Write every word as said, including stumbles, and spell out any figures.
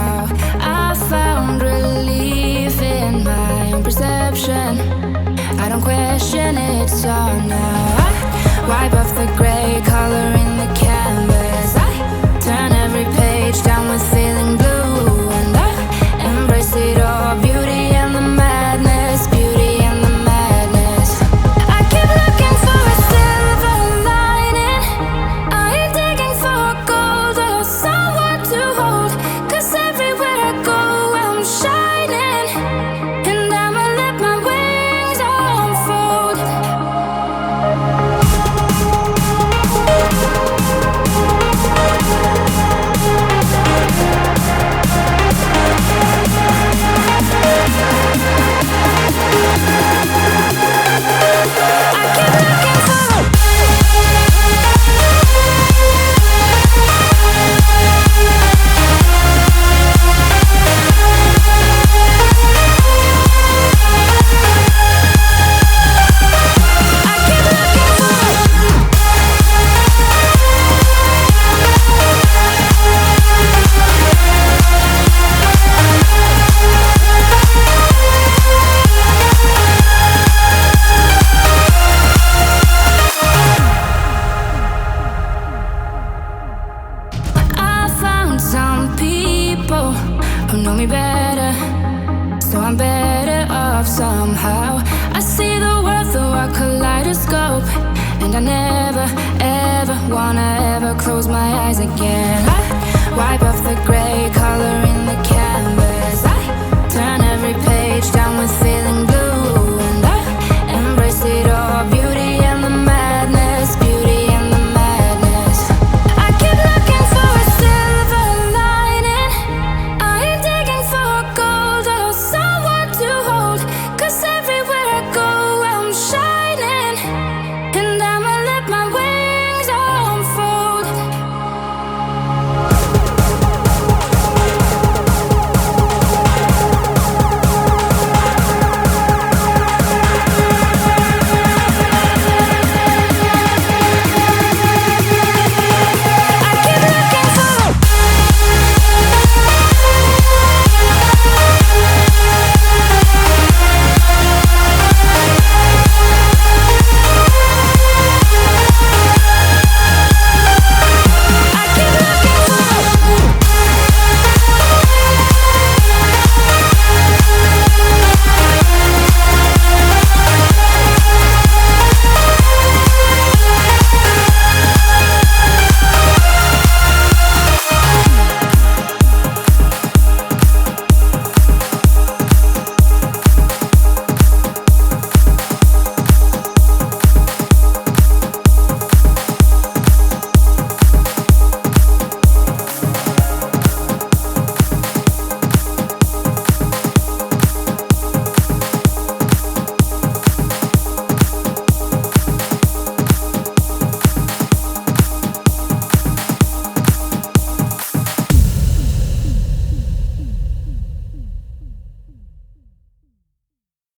somehow. I found relief in my own perception. I don't question it, so now I wipe off the gray color in the canvas. I turn every page down with feeling blue, and I embrace it all, beauty and the madness, beauty and the madness. I keep looking for a silver lining. I ain't digging for gold or someone to hold, 'cause everywhere I go I'm shining, and I'ma let my wings unfold. Some people who know me better, so I'm better off somehow. I see the world through a kaleidoscope, and I never, ever wanna ever close my eyes again. I wipe off the gray